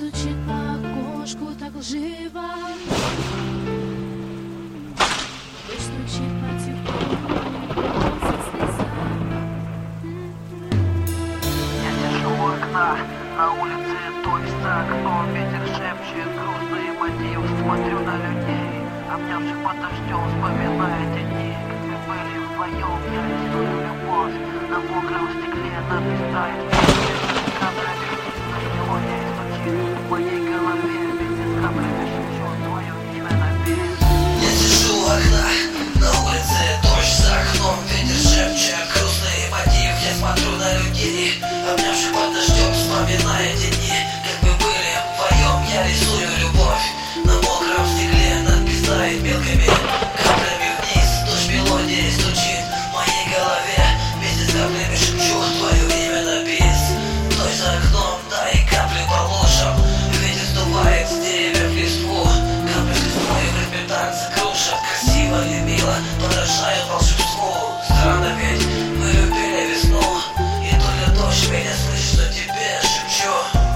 стучит по окошку так лживо. Дождь стучит по телефону, льется слеза. Я держу у окна, на улице дождь за окном, ветер шепчет грустные мотивы. Смотрю на людей, обнявших под дождем, вспоминая те дни, как мы были вдвоем. Я рисую любовь на мокром стекле, надпись тает каплями, мелодия стучит в моей голове, вместе с каплями шепчу твое имя на бис. Я сижу у окна, на улице дождь за окном, ветер шепчет грустный мотив. Я смотрю на людей, обнявших под дождем, вспоминая те дни, как мы были вдвоем. Я рисую любовь на мокром стекле, надпись тает мелкими каплями вниз. Дождь мелодии стучит в моей голове, вместе с каплями шепчу твое имя на бис. Дождь за окном, да и капли по лужам, ветер сдувает с деревьев листву. Капли с листвой в ритме танца кружат, красиво и мило подражают волшебству. Странно, ведь мы любили весну, и только дождь меня слышит, что тебе шепчу.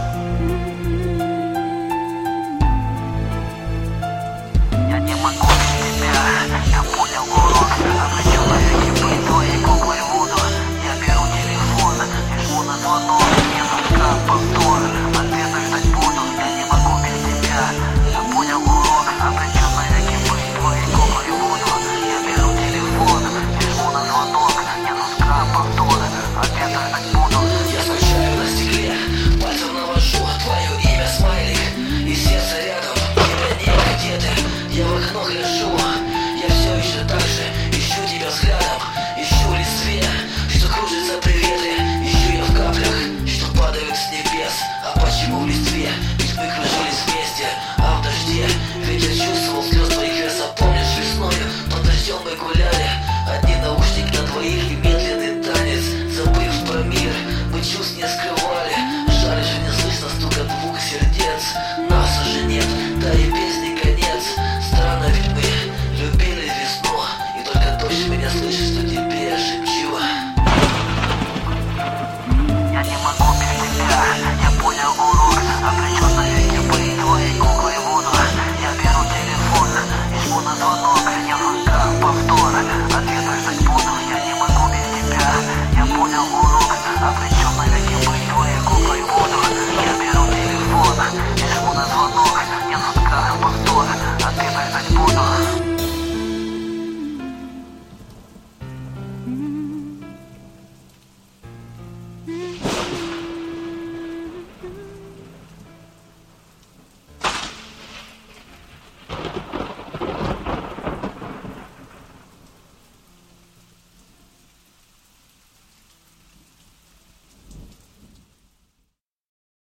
Я не могу без тебя, я понял урок. Обречу навеки быть твоей куклой буду. Я беру телефон и жму на звонок. Мне нужна повтор, ответа ждать буду. Я не могу без тебя, я понял урок. Обречу навеки быть твоей куклой буду. Я беру телефон и жму на звонок. Мне нужна повтор, ответа ждать буду. Я скучаю на стекле, пальцем навожу твое имя, смайлик, и сердце рядом, тебя нет, где ты? Я в окно гляжу, я все еще так же ищу тебя взглядом, ищу в листве, что кружится приветы, ищу я в каплях, что падают с небес. А почему в листве? Ведь мы кружились вместе, а в дожде ветер чувствовал слез твоих веса. Помнишь, весною под дождем мы гуляли, одни наушники на двоих и медленный танец, забыв про мир, мы чувств не скрывали. Жаль же не слышно стука двух сердец, нас уже нет, да и песни конец. Странно, ведь мы любили весну, и только дождь меня слышит, что тебе шепчу. Я не могу без тебя, я понял урок. Обречу навеки быть твоей куклой буду. Я беру телефон и жму на звонок. Мне нужна повтор, ответа ждать буду. Я не могу без тебя, я понял урок. Обречу навеки быть твоей куклой буду. Я беру телефон и жму на звонок. Мне нужна повтор, ответа ждать буду.